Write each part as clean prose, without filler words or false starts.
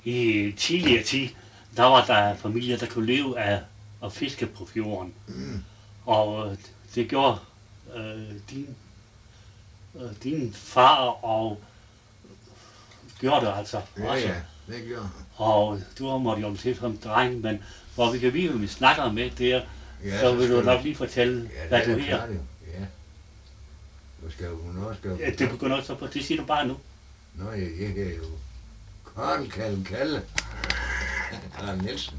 I tidligere tid, der var der familier, der kunne leve af at fiske på fjorden. Og det gjorde din far og gjorde det altså Ja, også. ja, det gjorde han. Og du måtte jo til som dreng, men hvor vi kan vide, at vi snakker med der, Ja, så vil skal du nok lige fortælle, Ja, hvad det du er her. klart jo. Ja. Nu skal hun også gøre. Ja, det begynder også på, det siger du bare nu. Nå, jeg er jo Karl Kalle. Karl Nielsen.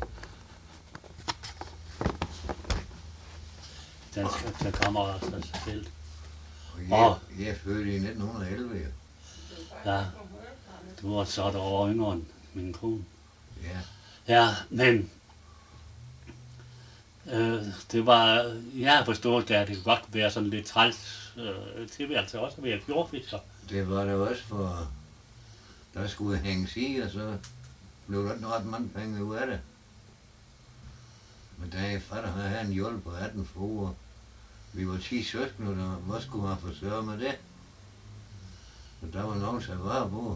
Den kommer altså af sig selv. Og jeg er født i 1911, jo. Ja, du var så et år yngre end min kone. Ja. Ja, men det var, jeg har forstået, at det godt kunne være sådan lidt træls tilværelse også at være fjordfisker. Det var det også for, der skulle hænges i, og så blev der ikke ret mange penge ud af det. Men da jeg fatter havde en hjul på 18 fruer, vi var 10 søskende, og hvor skulle man forsørge med det? Og der var nogen, der var på.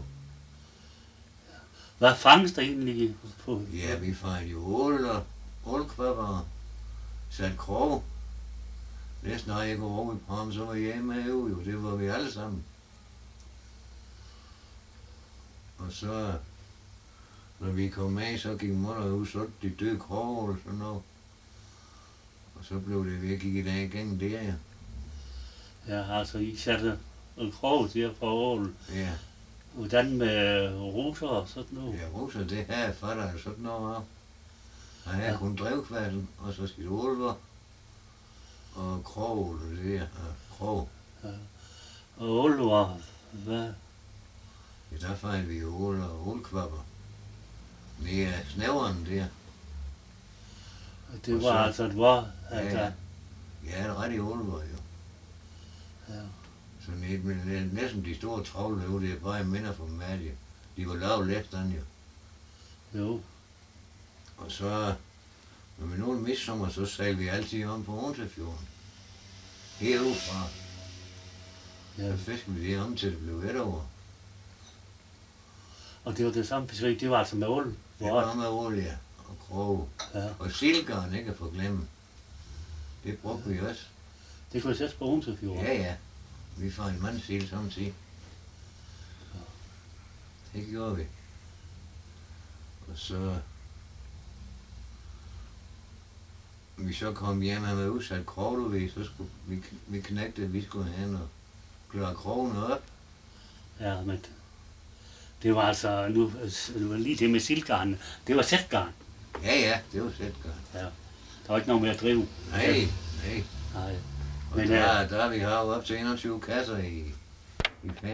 Hvad fanges der egentlig på? Ja, vi fandt jo ål og ålkvabber og sat krog. Næsten når jeg går over i Pram, så var jeg hjemme herude, jo. Det var vi alle sammen. Og så, når vi kom med, så gik mutter ud, så de døde krog og sådan noget. Og så blev det, vi gik i dag igennem der, ja. Ja, altså I satte en krog der for ål. Ja, Hvordan med roser og sådan noget? ja, roser, det her fatter jeg sådan noget af. Og her kun drevkvadden, og så skide ålver. Og krog, og det der, krog. Og ål var, hvad? Ja, der fandt vi jo ål og ålkvabber. Mere snæveren der. Det Og var så- altså et var, Ja, at ja. Ja, det er ret i ålver jo. ja. Så næsten de store travlhøve, det er bare minder fra Madje. De var lavet let, den jo. Jo, Og så, når vi nogle midsommer, så sejlede vi altid om på Onsefjorden. Herudefra. ja. Så fiskede vi det om til det blev vetover. Og det var det samme fiskeri, det var altså med ål. Det Hvor, var med olie og krog. ja. Og silkeren, ikke at forglemme. Det brugte vi også. Det kunne jeg sætte på Onsefjorden. Ja, ja. Vi får en mand sild samtidig. Det gjorde vi. Og så... Vi så kom hjem med udsat krog, du ved, så skulle vi knægte, at vi skulle hen og klare krogene op. Ja, men det var altså, nu det var lige det med silgarn, det var sætgarn. Ja, ja, det var sætgarn. Ja. Der var ikke noget med at drive. Nej, nej. Nej. Og Men der har vi haft op til 21 kasser i fem.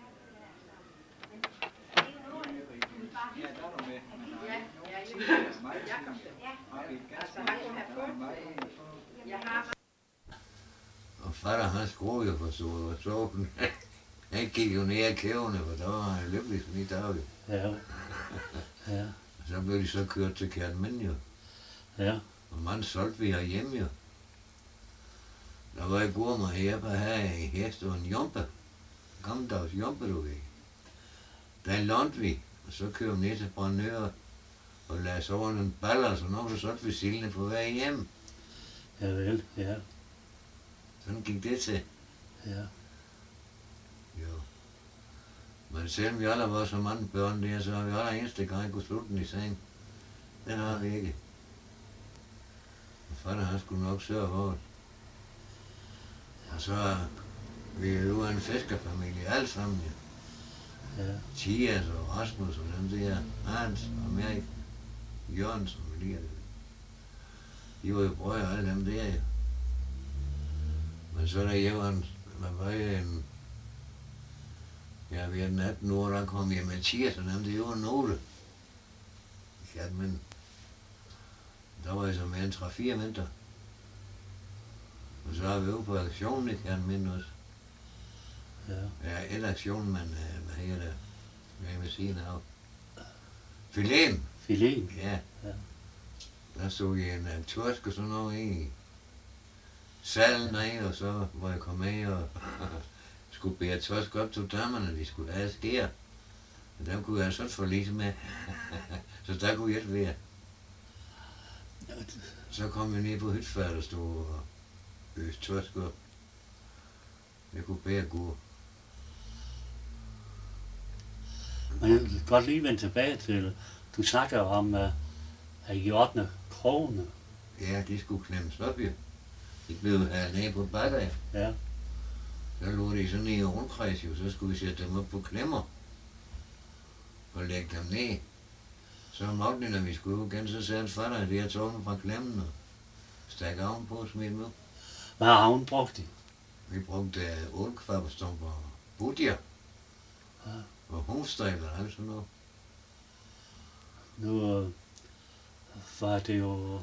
Og fatter han skruede jo for soven. Han gik jo ned ad kævene, for der var han lykkelig sådan i dag. Ja. Ja. Og så blev de så kørt til Kærtmænd jo. Ja. Og man solgte vi herhjemme jo. Der var jeg god mig her på her i hest og en jompe. Gammeldags jompe, du ved. Der lånte vi, og så kørte vi ned til Brøndør og lagde så over nogle baller og sådan noget, så solgte vi sildene på vej hjem. Ja vel, ja. Sådan gik det til. Ja. Jo. Men selvom vi alle var så mange børn der, så har vi alle eneste gang kunne slutte den i seng. Den har vi ikke. Og fatter han skulle nok sørge for det. Og så er vi jo en fiskerfamilie alle sammen, ja. Ja. Thias og Rasmus og dem der, Hans og Mærik, Jørgensen og lige det. De var jo brødre alle dem der, ja. Men så da jeg var en, ja, vi er 18 år, der kom jeg med Thias og dem, det var note. Ja, men der var jeg så med en 3-4 vinter. Og så har vi jo på aktionen, det kan jeg minde også. Ja. Ja, et aktion, men hvad hedder det? Hvad vil sige af? Filet. Filet. Ja. Ja. Der så jeg en torsk og sådan noget i salen af, og så hvor jeg kom med og skulle bære torsk op til dammerne, de skulle have skær. Og der kunne jeg så forlise med. Så der kunne jeg ikke være. Så kom jeg ned på hytfærd og stod og øste tørsk op. Jeg kunne bære gå. Men jeg vil godt lige vende tilbage til, du snakker om, at I ordner krogene. Ja, de skulle klemmes op, jo. De blev nede på bakker. Ja, Så lå de sådan i rundkreds, jo. Så skulle vi sætte dem op på klemmer. Og lægge dem ned. Så om aftenen, når vi skulle ud igen, så sagde hans fatter, at vi havde taget dem fra klemmen og stak armen på og smidt dem op. hvad har hun brugt det? Vi brugte ålkvabberstumper og budjer. Ja. Og homestejler og alt sådan noget. Nu var det jo,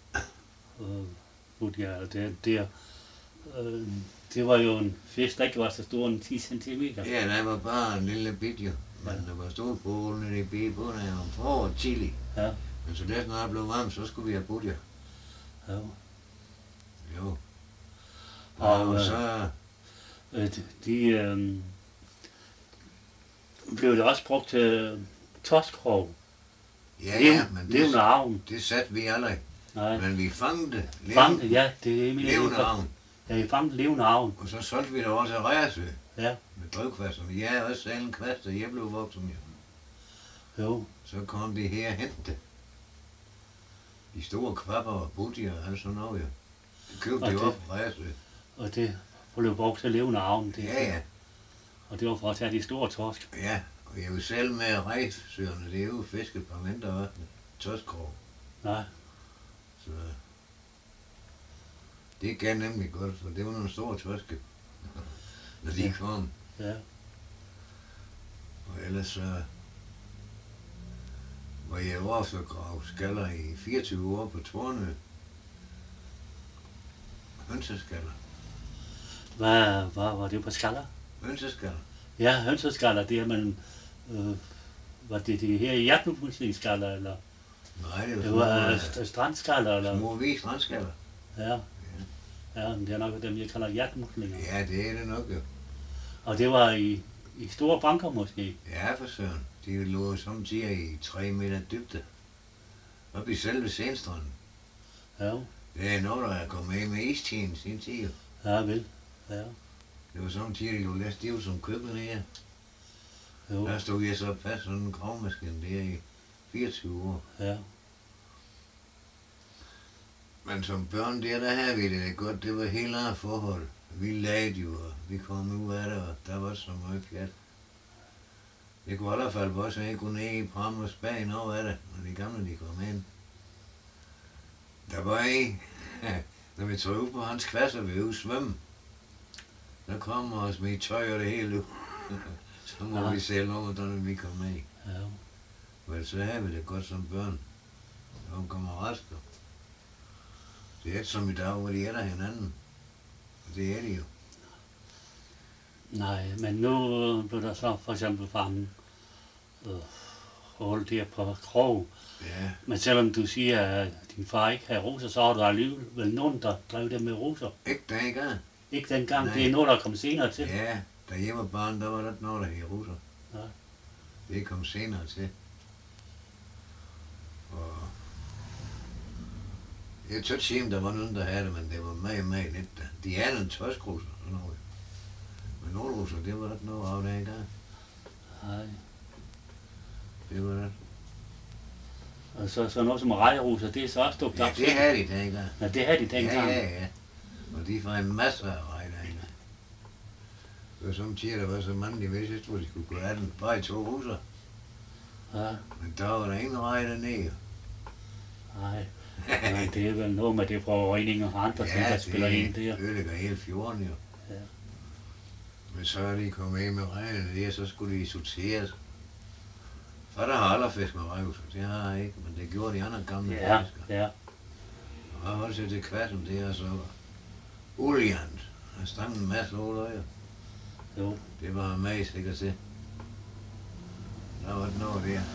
det var jo en fisk, der ikke var så stor end 10 cm. Ja, der var bare en lille bit, jo. Men der var stor på ålen i bide på, der var for chili. Ja, Men så det snart blev varmt, så skulle vi have budjer. ja. Jo. Og, Og så... de blev det også brugt til torskkrog. Ja, men Levende arven. det satte vi aldrig. Nej, Men vi fangede det. fangede, ja, det er min Levende arven. Ja, vi fangede levende arven. Og så solgte vi det også af Rejersø. Ja, Med drivkvasterne. Ja, også selv en kvast, og jeg blev voksen, jo. jo. Så kom de her og hentede det. De store kvapper og budjer og alt sådan noget, jo. Det købte Og de det- op på Rejersø. Og det blev brugt til levende arven. Det, Ja, ja. Og det var for at tage de store torsk. Ja, og jeg er jo selv med rejsøerne, det er jo fisket på mindre også med torskkrog. Nej, Så det gav nemlig godt, for det var nogle store torske, når de Ja. kom. ja. Og ellers så var jeg også at grave skaller i 24 år på Tornø. Hønseskaller. Hvad var det på skaller? Hønseskaller. Ja, hønseskaller, det er man... var det her i hjertmuslingsskaller, eller? Nej, det Det var var små, strandskaller, eller? små hvide strandskaller. Ja. Ja, men det er nok dem, jeg kalder hjertmuslinger. Ja, det er det nok jo. Og det var i store banker måske. Ja, for søren. De lå samtidig i 3 meter dybde. Oppe i selve Sandstranden. Ja, Det er noget, der er kommet med istiden sin tid. Jo. ja vel. Ja, Det var samtidig, de lå lidt stiv som købet her. jo, Der stod jeg så fast sådan en gravmaskine der i 24 år. ja. Men som børn der havde vi det godt. Det var helt andre forhold. Vi lagde jo, og vi kom ud af det, og der var så meget pjat. Det kunne i hvert fald bare så jeg kunne ned i pram og spage noget af det, når de gamle de kom ind. Der var en, når vi tog ud på hans kvasser, vi ude svømme. Der kom og smed tøj og det hele ud. Så må Ja. vi sælge over, når vi kom med. Ja, Men så havde vi det godt som børn. Så kommer resten. Det er ikke som i dag, hvor de er der hinanden. Og det er de jo. nej, men nu blev der så for eksempel fanget hold der på krog. Ja, Men selvom du siger, at din far ikke havde roser, så har du alligevel nogen, der drev det med roser. ikke dengang. Ikke dengang, Nej. det er noget, der kom senere til. Ja, da jeg var barn, der var der ikke noget, der hed russer. Ja. Det kom senere til. Og jeg tør sige, om der var nogen, der havde det, men det var meget lidt. De havde en tørskrusser og noget. Men nogle russer, det var der ikke noget af dengang. Nej. Det var det. Og så noget som rejeroser, det er så også dukt Ja, op. det havde de dengang. Ja, det havde de dengang. Ja. Og de får en masse af rejder derinde. Det var samtidig, der var så mange, de vidste ikke, hvor de skulle gå af den. Bare i 2 russer. Ja, Men der var der ingen rejder ned. nej. Men det er vel noget med det forurening og andre ting, der spiller ind der. det ødelægger hele fjorden jo. Ja. Men så er de kommet ind med reglerne der, så skulle de sorteres. For der har aldrig fisk med rejser, det har jeg ikke, men det gjorde de andre gamle Ja, fiskere. ja. Og jeg holdt sig til kvassen der, så olien. Der stang en masse oløjer. Jo. Det var mig sikkert til. Der var ikke noget der.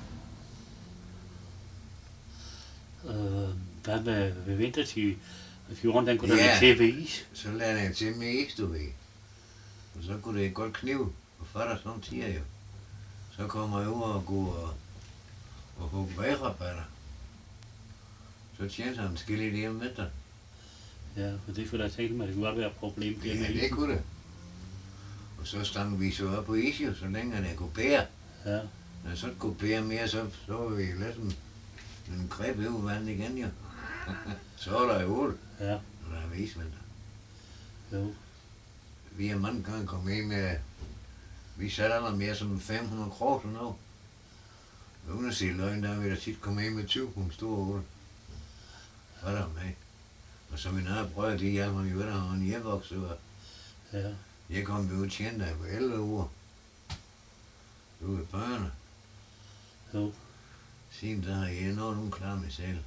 Hvad med vintertid? Fjorden, den kunne Ja. der være til ved is. Så lagde jeg til med is, du ved. Og så kunne det godt knive. Og fatter samtidig jo. Så kommer jeg ud og går og hugge vejrabatter. Så tjente han skille det hjemme efter. Ja, for det kunne jeg tænke mig, det kunne godt være et problem. Ja, det kunne det. Og så stang vi så op på is, jo, så længe han kunne bære. Ja, Når så kunne bære mere, så var vi lidt en greb over vandet igen, jo. Så er der jo ål, ja, når der er isvinter. jo, Vi har mange gange kommet ind med, vi satte aller mere som 500 kroner sådan noget. Uden at sige løgn, der har vi da tit kommet ind med 20 på en stor ål. Hvad er der med? Og så min eget brød, de hjalp mig jo, der har en hjemvokset. ja, Jeg kom ud og tjente der på 11 uger. Ude i børnene. jo, Siden der har jeg nået nogen klar mig selv.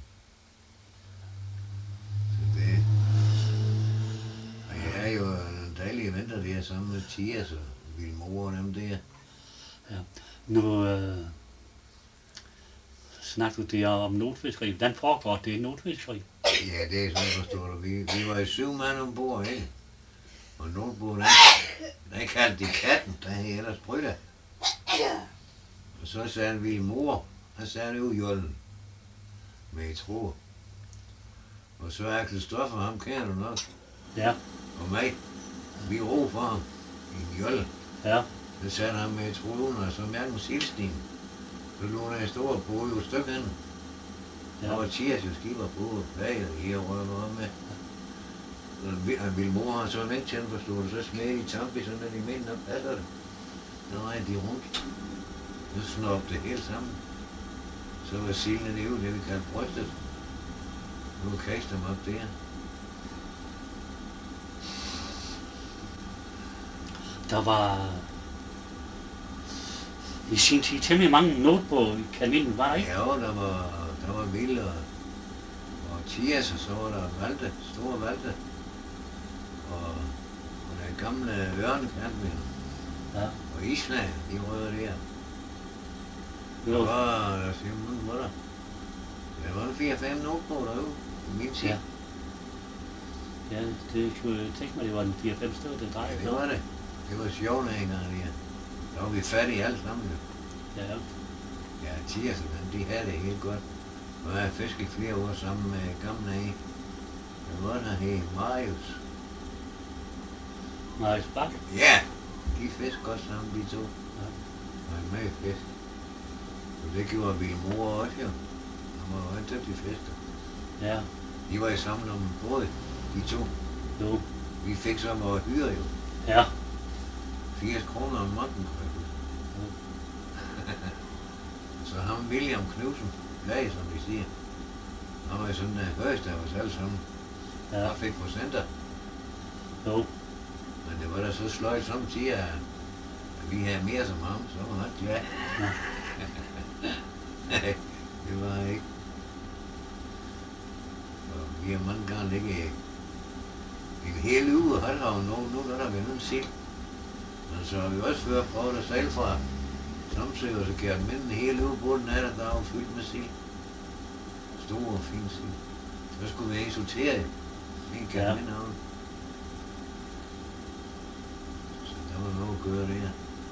Så det... Og jeg er jo en dejlig venter der sammen med Thias og Vilmor og dem der. ja. Nu snakker du det om notfiskeri. Hvordan foregår det notfiskeri? Ja, det er sådan forstår du. Vi var 7 mand ombord, ikke? Og notbord, den kaldte de katten, der havde ellers brytter. Og så sagde han Vilmor, han sagde det ud i jollen. Med et tro. Og så er Kristoffer, ham kender du nok. Ja, Og mig, vi ro for ham i en jolle. ja, Så satte han med troen, og så mærkede sildstien. Så lå der en stor båd jo et stykke hen. ja, Der var Thias jo skipper på, bag og her røver op med. Og Vilmor har så vendt til den, forstod du, så smed i tampi, så når de mænd op, passer det. Så rejede de rundt. Så snopte det hele sammen. Så var silden det jo, det vi kaldte brystet. Nu kaster dem op der. der var i sin tid temmelig mange not på kaninen, var der ikke? Ja, der var Vild og Thias, og så var der Valte, store Valte. Og den gamle ørnekant med. Ja, Og Island, de røde der. jo, Der var simpelthen, hvor der. Der var 4-5 notbåd derude, i min tid. ja. Ja, det kunne jeg tænke mig, det var en 4-5 stykker, det Ja, drejede. det var det. Det var sjovt engang der. Der var vi fattige alle sammen. Jo. Ja, Ja, Thias, de havde det helt godt. Og jeg har fisket flere år sammen med gamle af. Der var der hed Marius. Marius Bak. Ja, de fisk godt sammen, de to. Ja. Og en med fisk. Og det gjorde Vilmor også, jo. Han var jo en dygtig fisker. Ja, De var i sammen om en båd, de to. jo, Vi fik så vores hyre jo. ja, 80 kroner om måneden, kan jeg huske. Så ham William Knudsen, lag, som vi siger. Han var jo sådan en højeste af os alle sammen. ja, Han fik procenter. jo, Men det var da så sløjt samtidig, at vi havde mere som ham, så var han glad. ja, Nej, det var ikke. Og vi har mange gange ligget en hel uge og halvhavn nu er der været nogen sild. Men så har vi også før prøvet at sejle fra Samsø, og så kan jeg minde en hel uge på den af, der var fyldt med sild. Store og fine sild. Så skulle vi eksortere en kan Ja. minde om. Så der var noget at gøre der.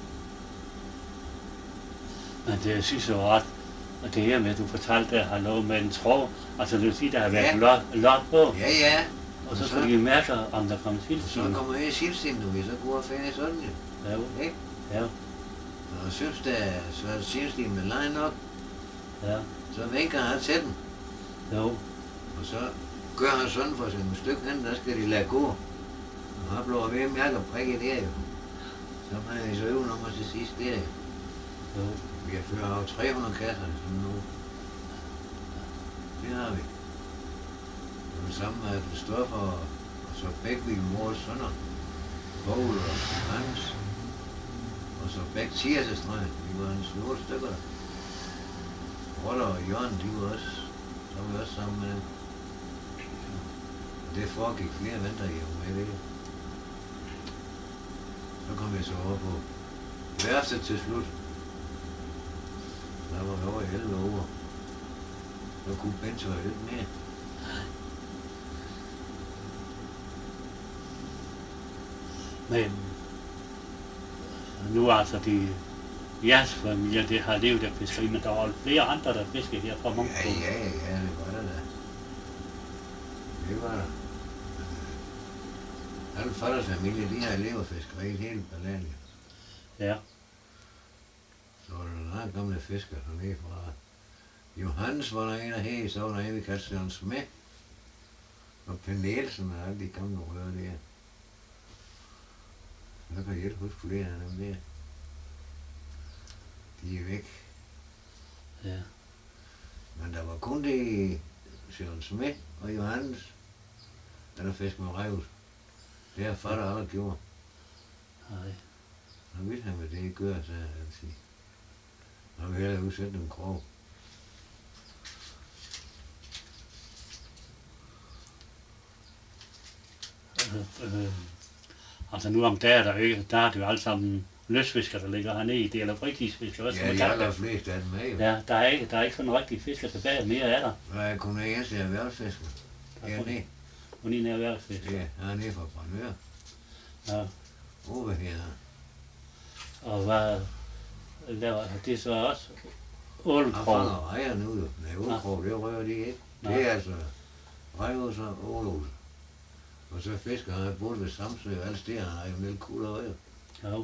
men det jeg synes jeg var ret, og det her med, at du fortalte, der har noget med en tråd, altså det vil sige, der har været lot på, Ja, ja. og så skulle de mærke, om der kom Så sildsyn. kommer jeg i sildstien, du vil så gå og finde sådan jo. Ja, jo, Ikke? ja, Og jeg synes, så er sildstien med lejen op, ja, så vinker han til den. jo, Og så gør han sådan for sin stykke hen, der skal de lade gå. Og han bliver ved at mærke og prikke der jo. Så har jeg så øve om til sidst der jo. jo, Vi har ført over 300 kasser i sådan nu. Det har vi. Og det samme med Kristoffer og så begge Vilmors sønner. Poul og Hans. Og så begge Thias' vi var en store stykker. Roller og Jørgen, de var også, så var vi også sammen med dem. Og det foregik flere vinterhjem med det. Så kom jeg så over på værftet til slut. Der var vi over i 11 år. Så kunne Bent være lidt mere. men nu altså jeres familie, det har levet af fiskeri, men der var flere andre, der fiskede her fra Ja, Munkbo. det var der da. Det var der. Alle forældres familie, de har levet fiskeri hele balladen. Ja, Så var der nogle gamle fiskere hernede fra. Johannes var der en af her, så var der en, vi kaldte Søren Smith. Og Per Nielsen og alle de gamle rører der. Så kan jeg ikke huske flere af dem der. De er væk. ja, Men der var kun det Søren Smith og Johannes, der fiskede med revs. Det har far aldrig gjort. nej. Han ville have med det gør, så jeg vil sige. Han vil hellere udsætte dem krog. Altså nu om dagen, der er det jo alle sammen løsfisker, der ligger hernede i det, eller fritidsfisker også. Ja, de allerfleste af dem er jo. Ja, der er ikke sådan rigtig fisker tilbage mere, er der? Der er kun en eneste erhvervsfisker. Hernede. Hun er en erhvervsfisker. Ja, han er nede fra Brandør. Ja. Over her. Og hvad laver det så også? Han Ålkrog. fanger rejer nu jo. Nej, ålkrog, det rører de ikke. Nej. Det er altså rejhus og ålhus. Og så fisker han både ved Samsø og alle steder, han har jo en kul og røjer. Jo,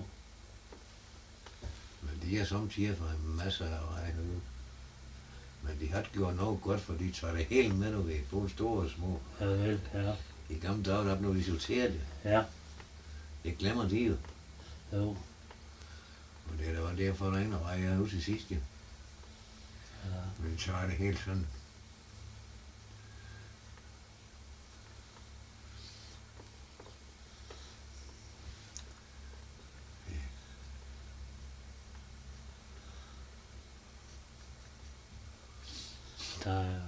Men de er samtidig for en masse af rejer nu. Men de har ikke gjort noget godt, for de tager det helt med nu ved, både store og små. ja vel, ja. I gamle dage, der blev de sorteret det. Ja, Det glemmer de jo. jo. Og det var derfor, der er en rejer ud til sidst, jo. Ja. Men de tager det helt sådan. Der er,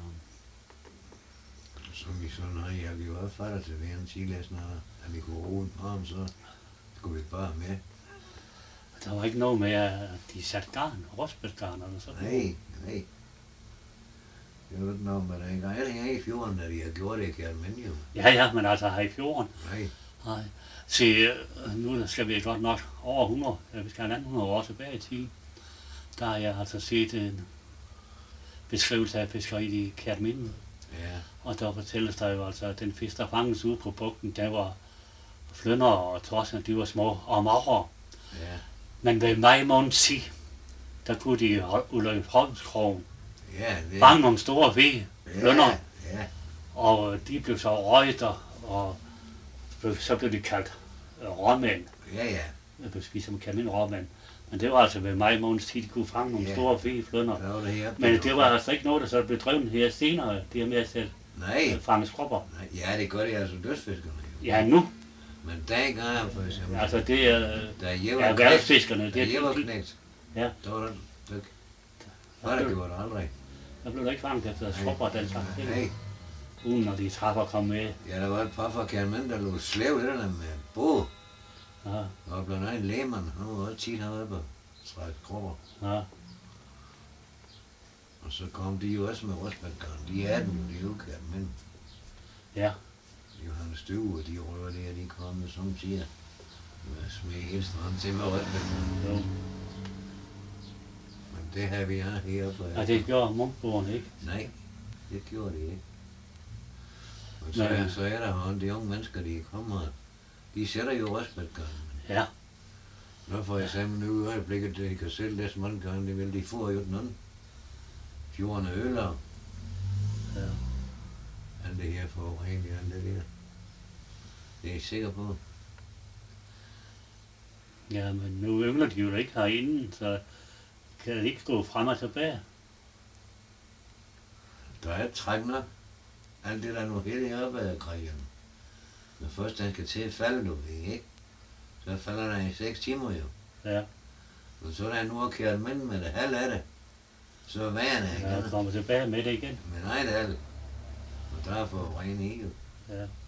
Som vi sådan har, jeg vi var fatter til hver en tilæs, når at vi kunne roe en parm, så skulle vi bare med. der var ikke noget med, at de satte garn, rosbetgarn eller sådan noget. Nej. Det var ikke noget med det engang. Jeg tænker i fjorden, da de har gjort det, kan men jo. Ja, men altså her i fjorden. Nej. Nej. Se, nu skal vi godt nok over 100, vi skal 100 år tilbage i tiden. Der har jeg altså set en beskrivelse af fiskeriet i Kærtminde. Ja. Og der fortælles der jo altså, at den fisk, der fanges ude på bugten, der var flynder og torsker, de var små og magre. Ja. Men ved maj måned 10, der kunne de udløbe Holmskrogen, Ja, det. fange nogle store ved, flynder, Ja. og de blev så røget, og så blev de kaldt råmænd. Ja. Jeg blev spist som Kærtminde råmænd. Men det var altså ved maj måned 10, de kunne fange nogle Ja. store ved, flynder. Der var det her. Men det var altså ikke noget, der så blev drevet her senere, det her med at sætte Nej. fange skropper. Nej. Ja, det gør det altså dødsfiskerne jo. Ja, nu. Men dengang for eksempel. Altså det er Der er erhvervsfiskerne. Der Det er er jæverknægt. Ja. Der var der. Var der gjort aldrig. der blev der ikke fanget efter skropper og den slags ting. Nej. Uden når de træffer kom med. Ja, der var et par fra Kærmand, der lå slæv lidt med båd. Ja, Og blandt andet en lægemand, han var også tit heroppe på træk kropper. ja, Og så kom de jo også med røstbandgarn. De er den jo, de er jo Kærmand. ja. Johannes Støve, de røver der, de kom med som siger. Med smed hele stranden til med røstbandgarn. Jo. Men det har vi heroppe. Og det gjorde munkboerne ikke. Nej, det gjorde de ikke. Og Nej. så er der hånd, de unge mennesker, de kommer, de sætter jo røstbandgarn. Ja, Nå for eksempel nu i øjeblikket, de kan sælge det så mange gange, det vil de få jo den anden. Fjorden er øler. ja. Alt det her forurening, alt det der. Det er jeg sikker på. Ja, men nu yngler de jo ikke herinde, så kan de ikke gå frem og tilbage. Der er et træk nok. Alt det der er nu helt oppe af krigen. Når først den skal til at falde, du ved, ikke? Så falder der i 6 timer jo. Ja, Og så er der nu at køre mænd med det halv af det. Så er vejerne jeg igen. kommer tilbage med det igen. Men nej, det er det. Og der er forurening i jo. Ja.